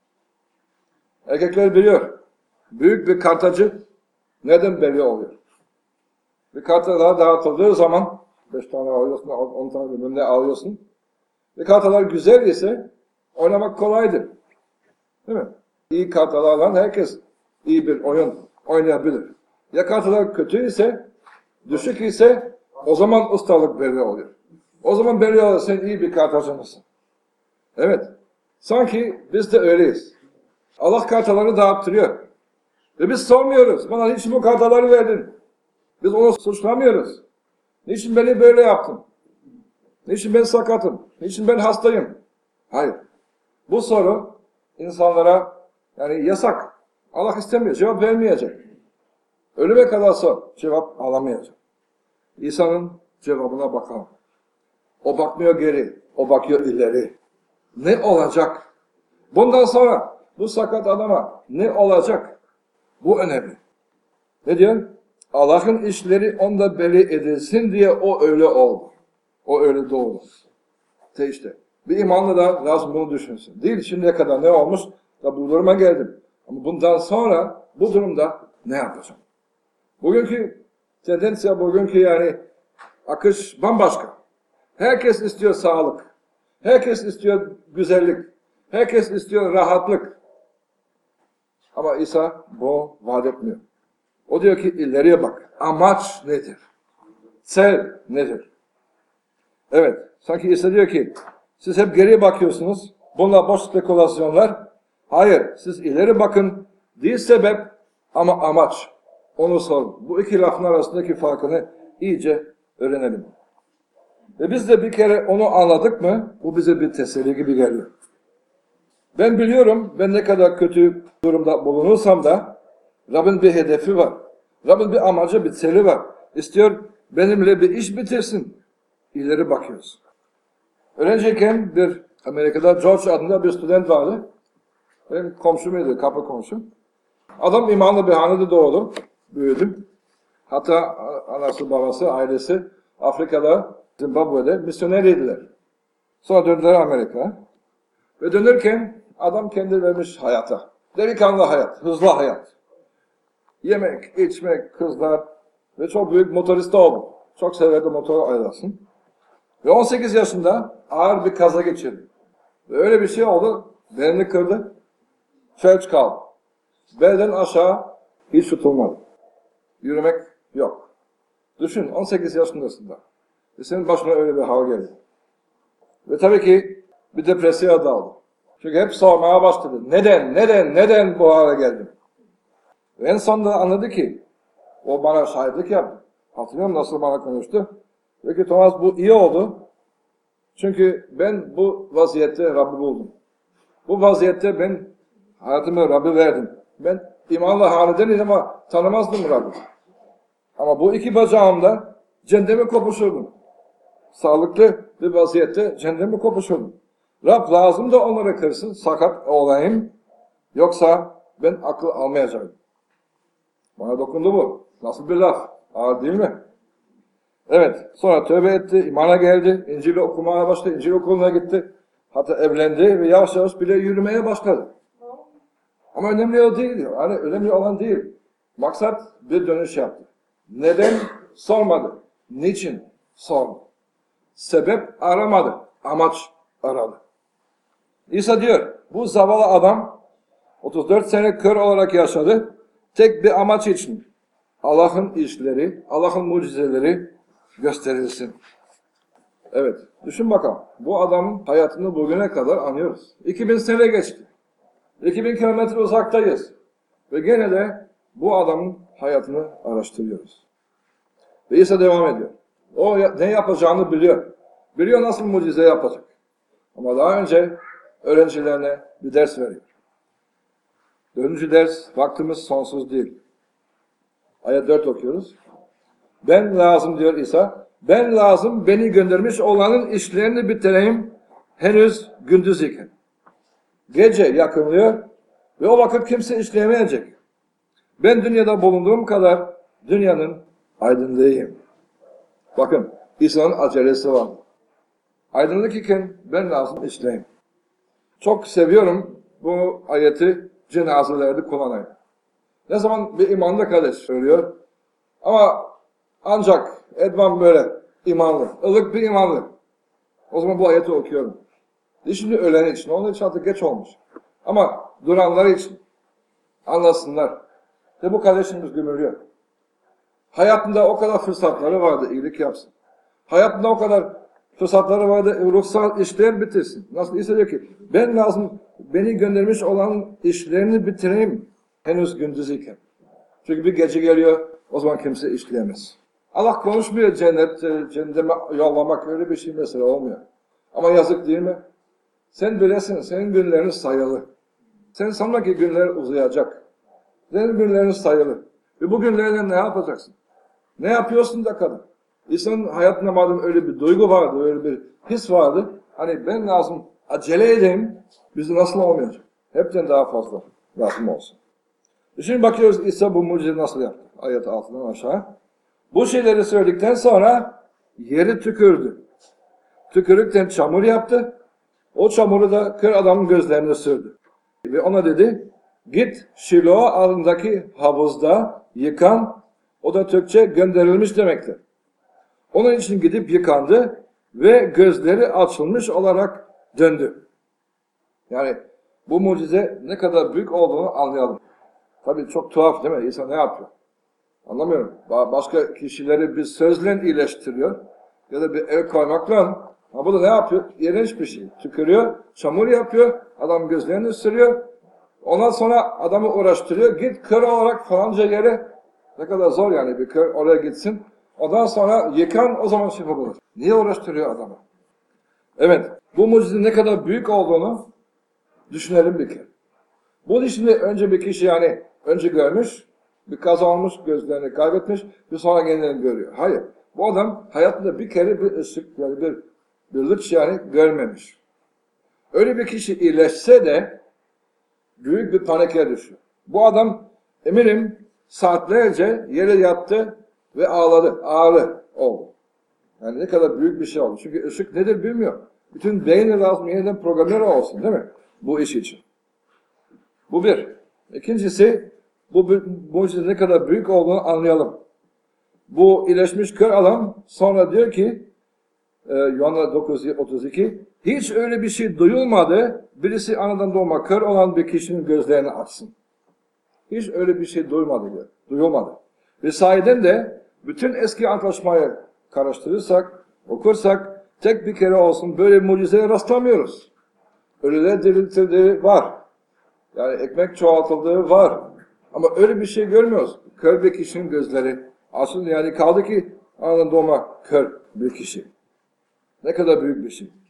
S2: Erkekler biliyor. Büyük bir kartacı neden belli oluyor? Bir kartalar dağıtıldığı zaman beş tane alıyorsun, on tane birbirine alıyorsun. Ve kartalar güzel ise oynamak kolaydır. Değil mi? İyi kartalarla herkes iyi bir oyun oynayabilir. Ya kartalar kötü ise, düşük ise o zaman ustalık belli oluyor. O zaman belli oluyor sen iyi bir kartacı mısın? Evet. Sanki biz de öyleyiz. Allah kartaları dağıttırıyor. Ve biz sormuyoruz. Bana niçin bu kartaları verdin? Biz onu suçlamıyoruz. Niçin beni böyle yaptın? Niçin ben sakatım? Niçin ben hastayım? Hayır. Bu soru insanlara yani yasak. Allah istemiyor. Cevap vermeyecek. Ölüme kadar sor. Cevap alamayacak. İsa'nın cevabına bakalım. O bakmıyor geri. O bakıyor ileri. Ne olacak? Bundan sonra bu sakat adama ne olacak? Bu önemli. Ne diyor? Allah'ın işleri onda belli edilsin diye o öyle oldu. O öyle doğdu. De işte. Bir imanlı da lazım bunu düşünsün. Değil şimdiye kadar ne olmuş? Da bu duruma geldim. Ama bundan sonra bu durumda ne yapacağım? Bugünkü tendensiya, bugünkü yani akış bambaşka. Herkes istiyor sağlık. Herkes istiyor güzellik. Herkes istiyor rahatlık. Ama İsa bu vaat etmiyor. O diyor ki ileriye bak. Amaç nedir? Sel nedir? Evet. Sanki İsa diyor ki siz hep geriye bakıyorsunuz. Bunlar boş spekülasyonlar. Hayır. Siz ileri bakın. Değil sebep ama amaç. Onu sorun. Bu iki lafın arasındaki farkını iyice öğrenelim. Ve biz de bir kere onu anladık mı bu bize bir teselli gibi geliyor. Ben biliyorum ben ne kadar kötü durumda bulunursam da Rabbin bir hedefi var. Rabbin bir amacı, bir seli var. İstiyor benimle bir iş bitirsin. İleri bakıyoruz. Öğrenciyken bir Amerika'da George adında bir student vardı. Benim komşumuydu, kapı komşum. Adam imanlı bir hanede doğdu, büyüdü. Hatta anası, babası, ailesi Afrika'da, Zimbabwe'de misyoneriydiler. Sonra döndüler Amerika'ya. Ve dönürken adam kendi vermiş hayata. Delikanlı hayat, hızlı hayat. Yemek, içmek, kızlar ve çok büyük motorist oldu. Çok severdi motor ayırasın. Ve on sekiz yaşında ağır bir kaza geçirdi. Ve öyle bir şey oldu, belini kırdı, felç kaldı. Belden aşağı hiç tutulmadı. Yürümek yok. Düşün, on sekiz yaşındasın da. Ve senin başına öyle bir hava geldi. Ve tabii ki bir depresyaya daldı. Çünkü hep sormaya başladı. Neden, neden, neden bu hale geldim? Ve en sonunda anladı ki, o bana şahitlik yaptı. Hatırlıyorum nasıl bana konuştu. Dedi ki Thomas bu iyi oldu. Çünkü ben bu vaziyette Rabbi buldum. Bu vaziyette ben hayatımı Rabbi verdim. Ben imanlı hanedeniydim ama tanımazdım Rabbi. Ama bu iki bacağımda cendemi kopuşurdum. Sağlıklı bir vaziyette cendemi kopuşurdum. Rab lazım da onları kırsın, sakat olayım. Yoksa ben akıl almayacağım. Bana dokundu bu. Nasıl bir laf? Ağır değil mi? Evet, sonra tövbe etti, imana geldi, İncil'i okumaya başladı, İncil okuluna gitti. Hatta evlendi ve yavaş yavaş bile yürümeye başladı. Ama önemli o değil, yani önemli olan değil. Maksat bir dönüş yaptı. Neden? Sormadı. Niçin? Sormadı. Sebep aramadı, amaç aradı. İsa diyor, bu zavallı adam otuz dört sene kör olarak yaşadı. Tek bir amaç için. Allah'ın işleri, Allah'ın mucizeleri gösterilsin. Evet, düşün bakalım. Bu adamın hayatını bugüne kadar anlıyoruz. iki bin sene geçti. iki bin kilometre uzaktayız. Ve gene de bu adamın hayatını araştırıyoruz. Ve İsa devam ediyor. O ne yapacağını biliyor. Biliyor nasıl mucize yapacak. Ama daha önce öğrencilerine bir ders veriyor. Dördüncü ders, vaktimiz sonsuz değil. Ayet dört okuyoruz. Ben lazım diyor İsa. Ben lazım beni göndermiş olanın işlerini bitireyim henüz gündüz iken. Gece yakınlıyor ve o vakit kimse işleyemeyecek. Ben dünyada bulunduğum kadar dünyanın aydınlığıyım. Bakın İsa'nın acelesi var. Aydınlık iken ben lazım işleyeyim. Çok seviyorum bu ayeti cenazelerde kullanayım. Ne zaman bir imanlı kardeş söylüyor ama ancak Edvan böyle imanlı, ılık bir imanlı. O zaman bu ayeti okuyorum. Şimdi ölen için, onun için artık geç olmuş. Ama duranlar için anlasınlar. Ve bu kardeşimiz gümürüyor. Hayatında o kadar fırsatları vardı, iyilik yapsın. Hayatında o kadar fırsatları vardı, ruhsal işler bitirsin. Nasıl İsa diyor ki, ben lazım, beni göndermiş olan işlerini bitireyim henüz gündüz iken. Çünkü bir gece geliyor, o zaman kimse işleyemez. Allah konuşmuyor cennet, cennetime yollamak, öyle bir şey mesela olmuyor. Ama yazık değil mi? Sen bilesin, senin günlerin sayılı. Sen sanma ki günler uzayacak. Senin günlerin sayılı. Ve bu günlerle ne yapacaksın? Ne yapıyorsun da kadın? İnsanın hayatında madem öyle bir duygu vardı, öyle bir his vardı. Hani ben lazım, acele edeyim, bizi nasıl olmayacak? Hepten daha fazla lazım olsun. Şimdi bakıyoruz İsa bu mucize nasıl yaptı? Ayet altından aşağı. Bu şeyleri söyledikten sonra yeri tükürdü. Tükürükten çamur yaptı. O çamuru da kör adamın gözlerine sürdü. Ve ona dedi, git Şilo ağındaki havuzda yıkan, o da Türkçe gönderilmiş demektir. Onun için gidip yıkandı ve gözleri açılmış olarak döndü. Yani bu mucize ne kadar büyük olduğunu anlayalım. Tabii çok tuhaf değil mi? İsa ne yapıyor? Anlamıyorum. Başka kişileri bir sözle iyileştiriyor ya da bir el koymakla. Ama bu da ne yapıyor? İğrenç bir şey. Tükürüyor, çamur yapıyor, adam gözlerini sürüyor. Ondan sonra adamı uğraştırıyor. Git kör olarak falanca yere. Ne kadar zor yani bir kör oraya gitsin. Ondan sonra yıkan, o zaman şifa bulur. Niye uğraştırıyor adamı? Evet, bu mucizenin ne kadar büyük olduğunu düşünelim bir kere. Bunun için de önce bir kişi yani önce görmüş, bir kaza olmuş, gözlerini kaybetmiş, bir sonra kendini görüyor. Hayır, bu adam hayatında bir kere bir ışık, yani bir, bir lüks yani görmemiş. Öyle bir kişi iyileşse de büyük bir panike düşüyor. Bu adam eminim saatlerce yere yattı ve ağladı, ağrı oldu. Yani ne kadar büyük bir şey oldu. Çünkü ışık nedir bilmiyor. Bütün beyni lazım yeniden programları olsun değil mi? Bu iş için. Bu bir. İkincisi, bu mucize ne kadar büyük olduğunu anlayalım. Bu iyileşmiş kör adam sonra diyor ki, e, Yuhanna dokuz otuz iki, hiç öyle bir şey duyulmadı, birisi anadan doğma kör olan bir kişinin gözlerini açsın. Hiç öyle bir şey duymadı diyor, duyulmadı. Ve sahiden de bütün eski antlaşmayı karıştırırsak, okursak, tek bir kere olsun böyle mucizeye rastlamıyoruz. Ölüler diriltildiği var. Yani ekmek çoğaltıldığı var. Ama öyle bir şey görmüyoruz. Kör bir kişinin gözleri açıldı. Yani kaldı ki anadan doğma kör bir kişi. Ne kadar büyük bir şey.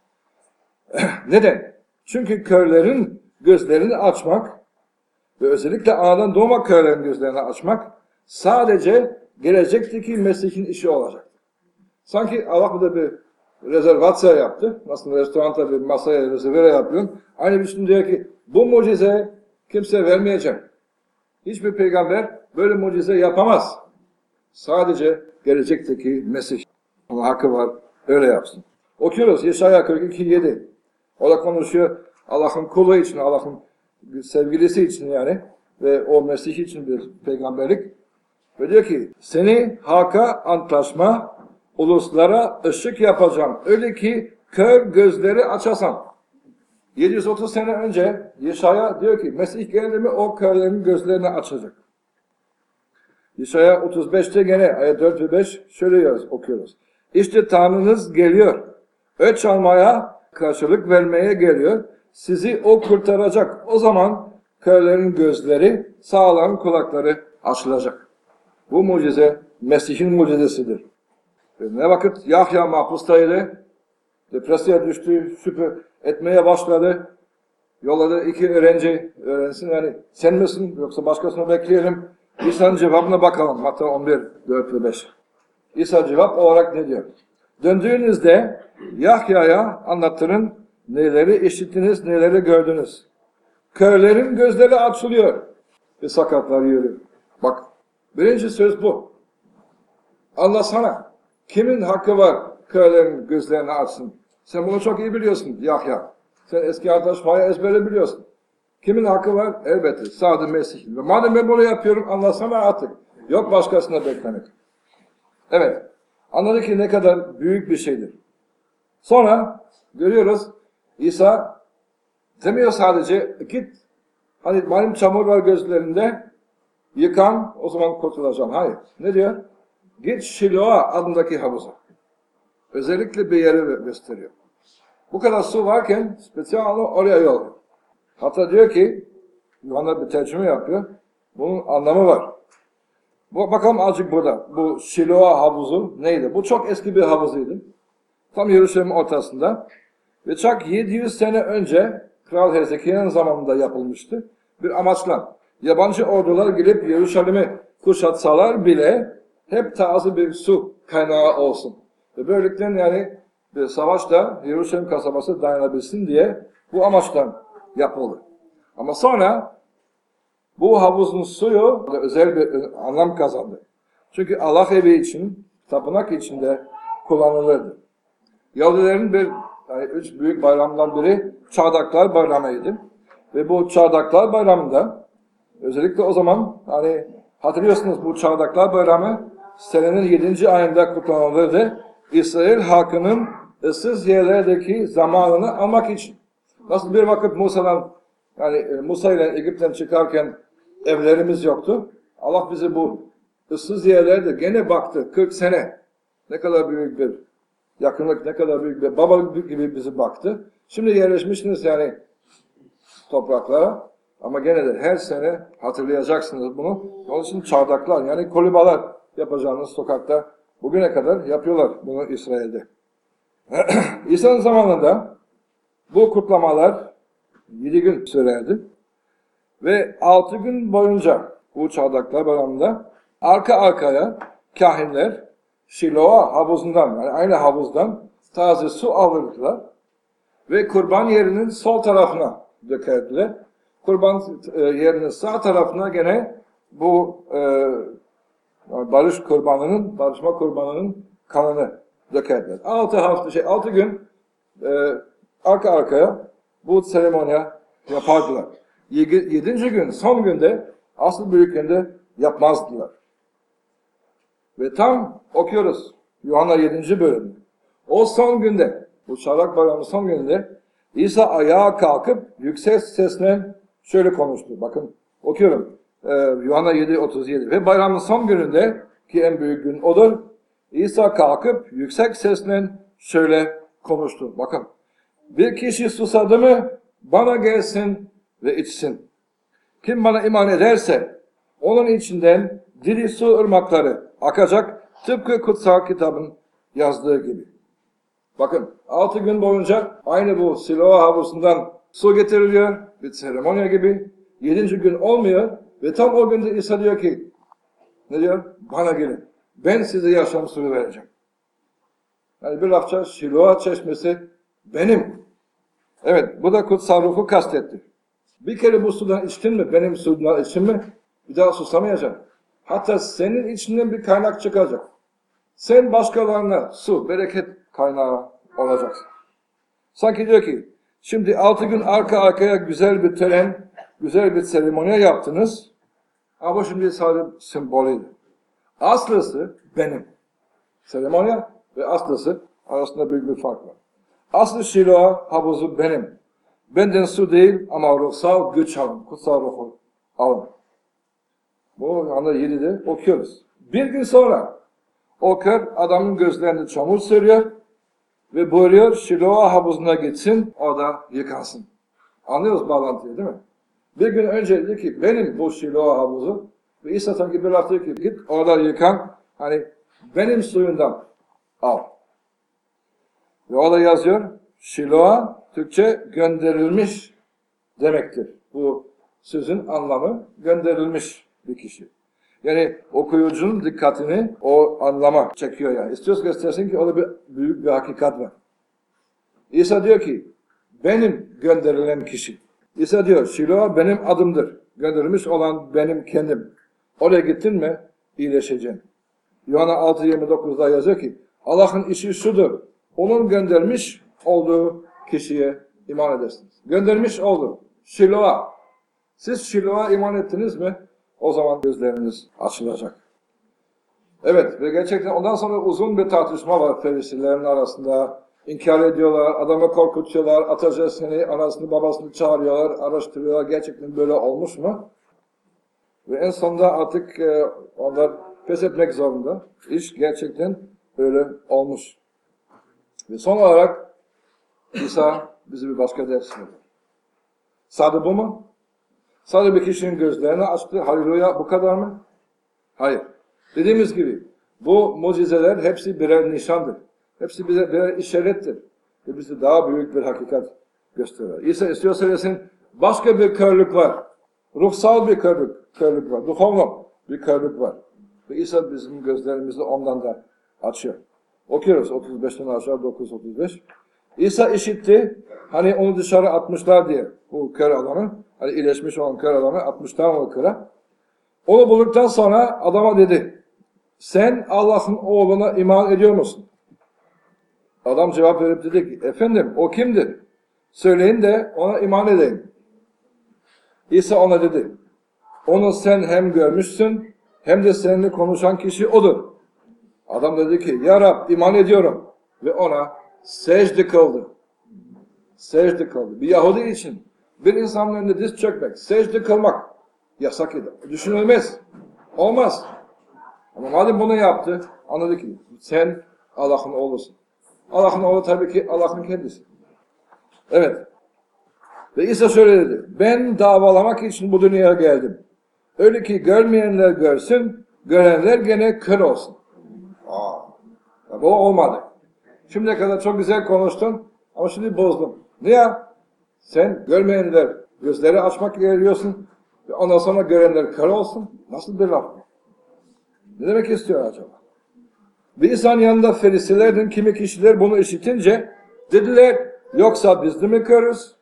S2: Neden? Çünkü körlerin gözlerini açmak ve özellikle anadan doğma körlerin gözlerini açmak sadece gelecekteki Mesih'in işi olacak. Sanki Allah burada bir rezervasyon yaptı. Nasıl restoranda bir masaya rezerve yapıyorsun. Aynı biçimde diyor ki bu mucize kimse vermeyeceğim. Hiçbir peygamber böyle mucize yapamaz. Sadece gelecekteki Mesih. Ama hakkı var, öyle yapsın. Okuyoruz Yeşaya kırk iki yedi. O da konuşuyor Allah'ın kulu için, Allah'ın sevgilisi için yani. Ve o Mesih için bir peygamberlik. Ve diyor ki, seni halka antlaşma, uluslara ışık yapacağım. Öyle ki kör gözleri açasan. yedi yüz otuz sene önce Yeşaya diyor ki, Mesih geldi mi o körlerin gözlerini açacak. Yeşaya otuz beşte gene ayet dört ve beş şöyle yaz, okuyoruz. İşte Tanrınız geliyor. Öç almaya, karşılık vermeye geliyor. Sizi o kurtaracak. O zaman körlerin gözleri, sağların kulakları açılacak. Bu mucize Mesih'in mucizesidir. Ve ne vakit Yahya mahpustaydı, depresyaya düştü, şüphe etmeye başladı. Yolladı iki öğrenci, öğrensin yani sen misin yoksa başkasını bekleyelim. İsa'nın cevabına bakalım. Matta on bir, dört ve beş. İsa cevap olarak ne diyor? Döndüğünüzde Yahya'ya anlattırın, neleri işittiniz, neleri gördünüz. Körlerin gözleri açılıyor ve sakatlar yürüyor. Bak, birinci söz bu. Anlasana, kimin hakkı var körlerin gözlerini açsın? Sen bunu çok iyi biliyorsun Yahya. Sen eski antlaşmayı ezbere biliyorsun. Kimin hakkı var? Elbette sadece Mesih'in. Ve madem ben bunu yapıyorum anlasana artık. Yok başkasına beklemek. Evet. Anladık ki ne kadar büyük bir şeydir. Sonra görüyoruz İsa demiyor sadece git hani malum çamur var gözlerinde yıkan o zaman kurtulacağım. Hayır. Ne diyor? Git Şiloa adındaki havuza. Özellikle bir yeri gösteriyor. Bu kadar su varken spesiyal oraya yolluyor. Hatta diyor ki Yuhanna bir tercüme yapıyor. Bunun anlamı var. Bu, bakalım azıcık burada. Bu Şiloa havuzu neydi? Bu çok eski bir havuzuydu. Tam Yeruşalim'in ortasında. Ve çok yedi yüz sene önce Kral Hezekia'nın zamanında yapılmıştı. Bir amaçla. Yabancı ordular gelip Yeruşalim'i kuşatsalar bile hep taze bir su kaynağı olsun. Ve böylelikle yani bir savaşta Yeruşalim kasabası dayanabilsin diye bu amaçtan yapıldı. Ama sonra bu havuzun suyu özel bir anlam kazandı. Çünkü Allah evi için, tapınak içinde kullanılırdı. Yahudilerin bir, yani üç büyük bayramdan biri Çardaklar Bayramı'ydı. Ve bu Çardaklar Bayramı'nda özellikle o zaman hani hatırlıyorsunuz bu Çardaklar Bayramı senenin yedinci ayında kutlanılırdı. İsrail halkının ıssız yerlerdeki zamanını almak için. Nasıl bir vakit Musa'dan yani Musa ile Egipten çıkarken evlerimiz yoktu. Allah bizi bu ıssız yerlerde gene baktı kırk sene. Ne kadar büyük bir yakınlık, ne kadar büyük bir babalık gibi bizi baktı. Şimdi yerleşmişsiniz yani topraklara ama gene de her sene hatırlayacaksınız bunu. Onun için çardaklar yani kolibalar yapacağınız sokakta bugüne kadar yapıyorlar bunu İsrail'de. İsa'nın zamanında bu kutlamalar yedi gün sürerdi. Ve altı gün boyunca bu çardaklar bayramında arka arkaya kahinler Şiloa havuzundan yani aynı havuzdan taze su alırdılar. Ve kurban yerinin sol tarafına dökerdiler. Kurban yerinin sağ tarafına gene bu e, barış kurbanının, barışma kurbanının kanını dökerdiler. Altı hafta şey, altı gün e, arka arkaya bu seremoniya yapardılar. Yedinci gün, son günde asıl büyüklerinde yapmazdılar. Ve tam okuyoruz Yuhanna yedinci bölüm. O son günde, bu Çardak Bayramı son gününde İsa ayağa kalkıp yüksek sesle şöyle konuştu. Bakın okuyorum. Ee, Yuhanna yedi otuz yedi. Ve bayramın son gününde ki en büyük gün odur. İsa kalkıp yüksek sesle şöyle konuştu. Bakın. Bir kişi susadı mı bana gelsin ve içsin. Kim bana iman ederse onun içinden diri su ırmakları akacak tıpkı kutsal kitabın yazdığı gibi. Bakın altı gün boyunca aynı bu Siloa havuzundan su getiriliyor bir seremonya gibi. Yedinci gün olmuyor ve tam o günde İsa diyor ki ne diyor? Bana gelin. Ben size yaşam suyu vereceğim. Yani bir lafça Siloa çeşmesi benim. Evet bu da kutsal ruhu kastetti. Bir kere bu sudan içtin mi? Benim sudan içtin mi? Bir daha susamayacaksın. Hatta senin içinden bir kaynak çıkacak. Sen başkalarına su, bereket kaynağı olacaksın. Sanki diyor ki, şimdi altı gün arka arkaya güzel bir tören, güzel bir seremoniye yaptınız. Ama şimdi sadece sembolüydü. Aslısı benim. Seremoniye ve aslısı arasında büyük bir fark var. Aslı Şiloah havuzu benim. Benden su değil ama ruhsal güç alın, kutsal ruhu alın. Bu Yuhanna yedide okuyoruz. Bir gün sonra o kör adamın gözlerinde çamur sürüyor ve buyuruyor Şiloah havuzuna gitsin, orada yıkansın. Anlıyoruz bağlantıyı değil mi? Bir gün önce dedi ki benim bu Şiloah havuzu ve İsa sanki bir hafta ki git orada yıkan, hani benim suyundan al. Ve orada yazıyor Şiloah Türkçe gönderilmiş demektir. Bu sözün anlamı gönderilmiş bir kişi. Yani okuyucunun dikkatini o anlama çekiyor yani. İstiyorsa göstersin ki orada bir büyük bir hakikat var. İsa diyor ki benim gönderilen kişi. İsa diyor Şiloah benim adımdır. Gönderilmiş olan benim kendim. Oraya gittin mi iyileşeceksin. Yuhanna altı yirmi dokuzda yazıyor ki Allah'ın işi şudur. Onun göndermiş olduğu kişiye iman edersiniz. Göndermiş oldu. Şiloah. Siz Şiloah'a iman ettiniz mi? O zaman gözleriniz açılacak. Evet ve gerçekten ondan sonra uzun bir tartışma var Ferisilerin arasında. İnkar ediyorlar, adamı korkutuyorlar, atacağız seni, anasını babasını çağırıyorlar, araştırıyorlar. Gerçekten böyle olmuş mu? Ve en sonunda artık e, onlar pes etmek zorunda. İş gerçekten öyle olmuş. Ve son olarak İsa bize bir başka ders veriyor. Sadece bu mu? Sadece bir kişinin gözlerini açtı. Halleluya bu kadar mı? Hayır. Dediğimiz gibi bu mucizeler hepsi birer nişandır. Hepsi bize birer işarettir. Ve bize daha büyük bir hakikat gösteriyor. İsa istiyor söylesin başka bir körlük var. Ruhsal bir körlük, körlük var. Duhovlu bir körlük var. Ve İsa bizim gözlerimizi ondan da açıyor. Okuyoruz otuz beşten aşağı dokuz otuz beş. İsa işitti. Hani onu dışarı atmışlar diye bu kör adamı. Hani iyileşmiş olan kör adamı atmışlar o köre. Onu bulduktan sonra adama dedi. Sen Allah'ın oğluna iman ediyor musun? Adam cevap verip dedi ki efendim o kimdir? Söyleyin de ona iman edeyim. İsa ona dedi. Onu sen hem görmüşsün hem de seninle konuşan kişi odur. Adam dedi ki ya Rab iman ediyorum. Ve ona secde kıldı. Secde kıldı. Bir Yahudi için bir insanın önünde diz çökmek, secde kılmak yasak idi. Düşünülmez. Olmaz. Ama madem bunu yaptı, anladı ki sen Allah'ın oğlusun. Allah'ın oğlu tabii ki Allah'ın kendisi. Evet. Ve İsa şöyle dedi. Ben davalamak için bu dünyaya geldim. Öyle ki görmeyenler görsün, görenler gene kör olsun. Aa, bu olmadı. Şimdiye kadar çok güzel konuştun ama şimdi bozdun. Niye? Sen görmeyenler gözleri açmak geliyorsun ve ondan sonra görenler kör olsun. Nasıl bir laf? Ne demek istiyor acaba? Bir insan yanında Ferisilerden kimi kişiler bunu işitince dediler yoksa biz de mi körüz?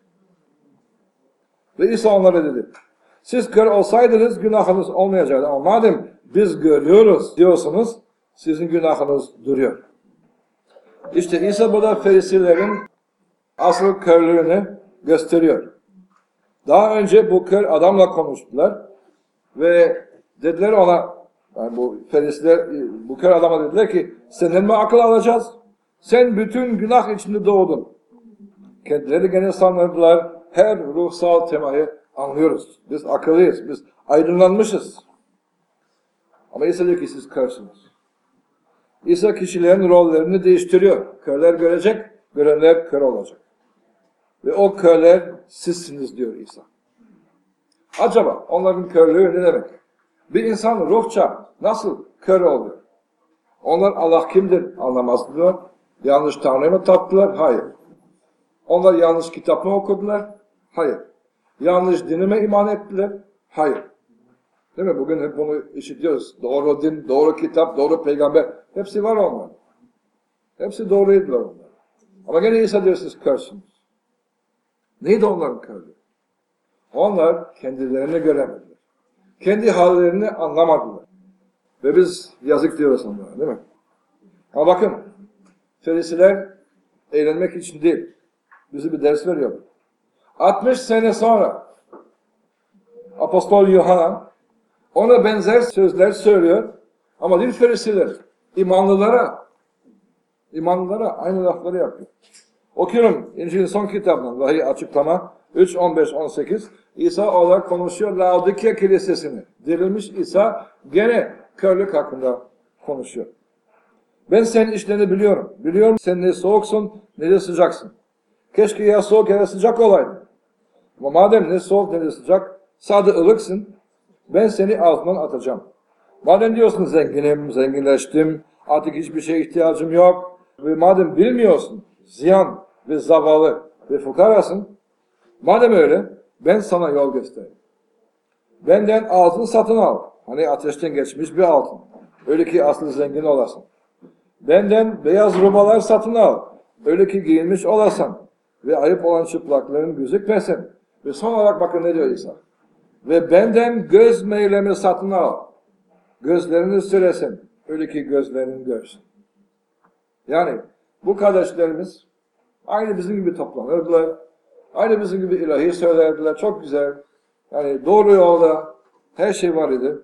S2: Ve İsa onlara dedi. Siz kör olsaydınız günahınız olmayacaktı ama madem biz görüyoruz diyorsunuz sizin günahınız duruyor. İşte İsa burada Ferisilerin asıl körlüğünü gösteriyor. Daha önce bu kör adamla konuştular ve dediler ona, yani bu Ferisiler bu kör adama dediler ki senden mi akıl alacağız? Sen bütün günah içinde doğdun. Kendileri gene sanırdılar her ruhsal temayı anlıyoruz. Biz akıllıyız, biz aydınlanmışız. Ama İsa diyor ki siz körsünüz. İsa kişilerin rollerini değiştiriyor. Körler görecek, görenler kör olacak. Ve o körler sizsiniz diyor İsa. Acaba onların körlüğü ne demek? Bir insan ruhça nasıl kör oluyor? Onlar Allah kimdir anlamazdılar. Yanlış Tanrı'ya mı taptılar? Hayır. Onlar yanlış kitap mı okudular? Hayır. Yanlış dinime iman ettiler? Hayır. Değil mi? Bugün hep bunu işitiyoruz. Doğru din, doğru kitap, doğru peygamber. Hepsi var onlar. Hepsi doğruydular onlar. Ama gene İsa diyor siz körsünüz. Neydi onların körlüğü? Onlar kendilerini göremediler. Kendi hallerini anlamadılar. Ve biz yazık diyoruz onlara, değil mi? Ama bakın, Ferisiler eğlenmek için değil, bize bir ders veriyor. altmış sene sonra Apostol Yuhanna ona benzer sözler söylüyor ama değil Ferisiler, imanlılara, imanlılara aynı lafları yapıyor. Okuyorum İncil'in son kitabından, vahiy açıklama üç on beş on sekiz. İsa olarak konuşuyor Laodikya Kilisesi'ni. Dirilmiş İsa gene körlük hakkında konuşuyor. Ben senin işlerini biliyorum. Biliyorum sen ne soğuksun ne de sıcaksın. Keşke ya soğuk ya da sıcak olaydın. Ama madem ne soğuk ne de sıcak, sadece ılıksın, ben seni altından atacağım. Madem diyorsun zenginim, zenginleştim, artık hiçbir şeye ihtiyacım yok. Ve madem bilmiyorsun, ziyan ve zavallı ve fukarasın, madem öyle, ben sana yol göstereyim. Benden altın satın al. Hani ateşten geçmiş bir altın. Öyle ki aslı zengin olasın. Benden beyaz rubalar satın al. Öyle ki giyinmiş olasın. Ve ayıp olan çıplakların gözükmesin. Ve son olarak bakın ne diyor İsa. Ve benden göz meylemi satın al. Gözlerini süresin. Öyle ki gözlerini görsün. Yani bu kardeşlerimiz aynı bizim gibi toplanırdılar. Aynı bizim gibi ilahi söylerdiler. Çok güzel. Yani doğru yolda her şey var idi.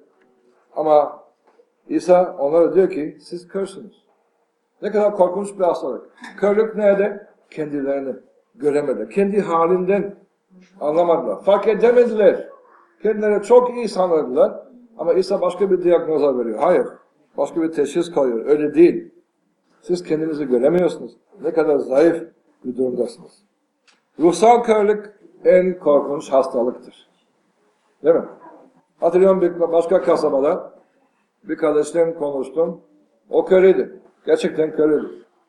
S2: Ama İsa onlara diyor ki siz körsünüz. Ne kadar korkunç bir hastalık. Körlük nerede? Kendilerini göremediler. Kendi halinden anlamadılar. Fark edemediler. Kendileri çok iyi sanırdılar. Ama İsa başka bir diyagnoza veriyor. Hayır. Başka bir teşhis koyuyor. Öyle değil. Siz kendinizi göremiyorsunuz. Ne kadar zayıf bir durumdasınız. Ruhsal körlük en korkunç hastalıktır. Değil mi? Hatırlıyorum bir başka kasabada bir kardeşlerim konuştum. O körüydü. Gerçekten körüydü.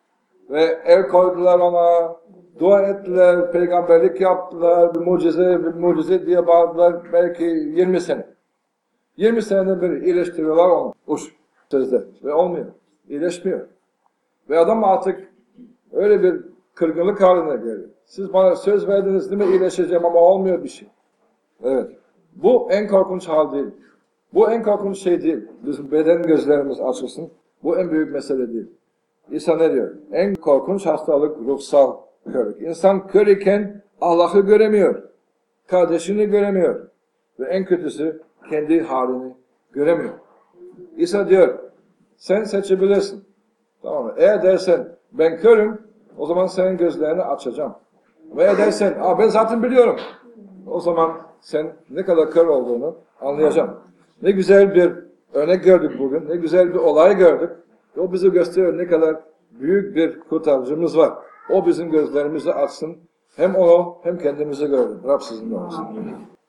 S2: Ve el koydular ona, dua ettiler, peygamberlik yaptılar, bir mucize, bir mucize diye bağırdılar belki yirmi sene. yirmi seneden beri iyileştiriyorlar onu. Uç sözde. Ve olmuyor. İyileşmiyor. Ve adam artık öyle bir kırgınlık haline geliyor. Siz bana söz verdiniz değil mi iyileşeceğim ama olmuyor bir şey. Evet. Bu en korkunç hal değil. Bu en korkunç şey değil. Bizim beden gözlerimiz açılsın. Bu en büyük mesele değil. İsa ne diyor? En korkunç hastalık ruhsal körlük. İnsan kör iken Allah'ı göremiyor. Kardeşini göremiyor. Ve en kötüsü kendi halini göremiyor. İsa diyor, sen seçebilirsin. Tamam mı? Eğer dersen ben körüm, o zaman senin gözlerini açacağım. Veya dersen, Aa, ben zaten biliyorum. O zaman sen ne kadar kör olduğunu anlayacağım. Ne güzel bir örnek gördük bugün. Ne güzel bir olay gördük. O bize gösteriyor ne kadar büyük bir kurtarıcımız var. O bizim gözlerimizi açsın. Hem onu hem kendimizi görelim. Rab sizinle olsun.